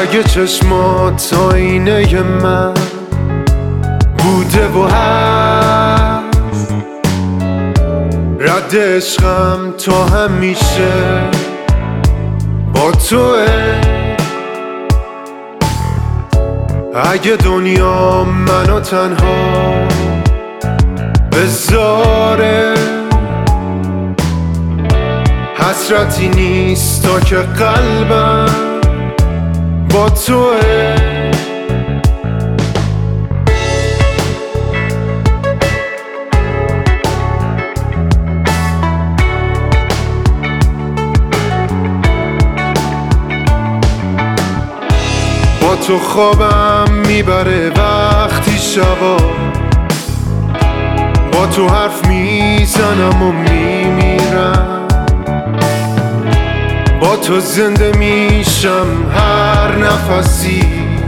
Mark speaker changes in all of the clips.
Speaker 1: اگه چشمات آینه من بوده و هست، رد عشقم تا همیشه با توه. اگه دنیا منو تنها بذاره، حسرتی نیست تا که قلبم با توه. با تو خوابم میبره وقتی شبا، با تو حرف میزنم و میمیرم، با تو زنده میشم هر نفسی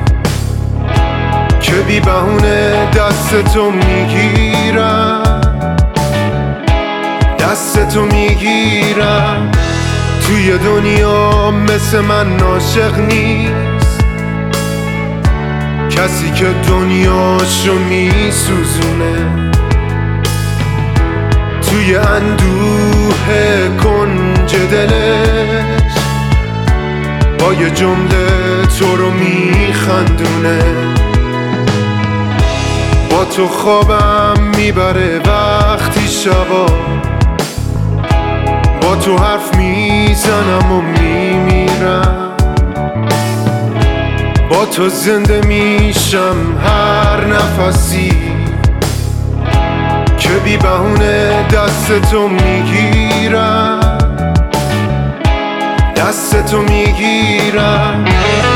Speaker 1: که بی بهونه دست تو میگیرم، دست تو میگیرم. توی دنیا مثل من عاشق نیست، کسی که دنیاشو میسوزونه، توی اندوه کنج دلش با یه جمله تو رو میخندونه. با تو خوابم میبره وقتی شبا، با تو حرف میزنم و میمیرم، با تو زنده میشم هر نفسی که بی بهونه دست تو میگیرم، دست تو میگیرم.